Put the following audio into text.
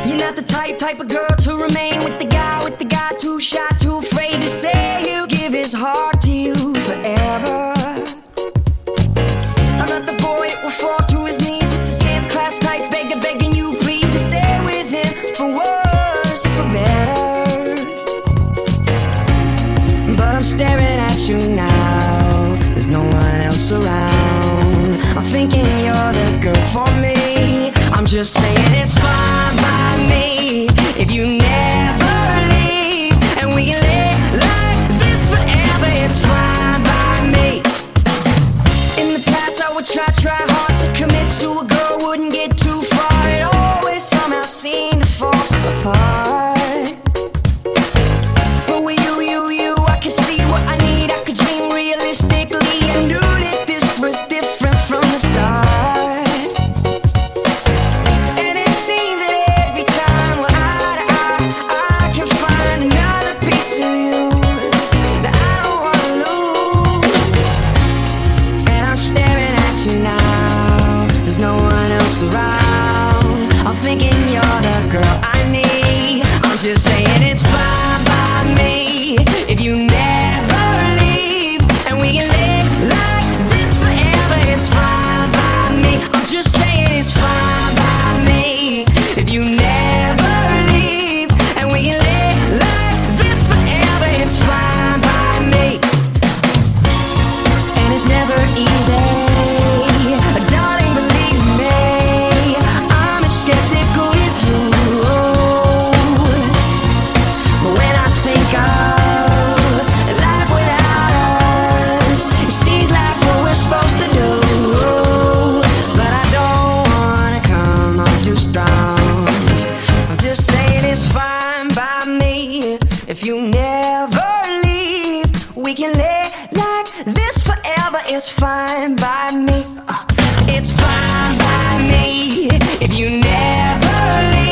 not the type of girl to remain with the guy too shy, too afraid to say he'll give his heart to you forever. I'm not the boy that will fall to his knees with the sans class type, begging you please to stay with him for worse or for better. But I'm staring at you now, there's no one else around. I'm thinking you're the girl for me. I'm just saying it's fine by me if you never leave, and we can live like this forever. It's fine by me. In the past I would try hard to commit to a girl, wouldn't get too far. It always somehow seemed to fall apart. But with you, I can see what I need. I could dream realistically and knew that this was different from the start. I'm thinking you're the girl I need. I'm just saying it's fine by me if you never leave, and we can live like this forever. It's fine by me. I'm just saying it's fine by me if you never leave, and we can live like this forever. It's fine by me. And it's never easy, darling, believe me. If you never leave, we can live like this forever. It's fine by me. It's fine by me if you never leave.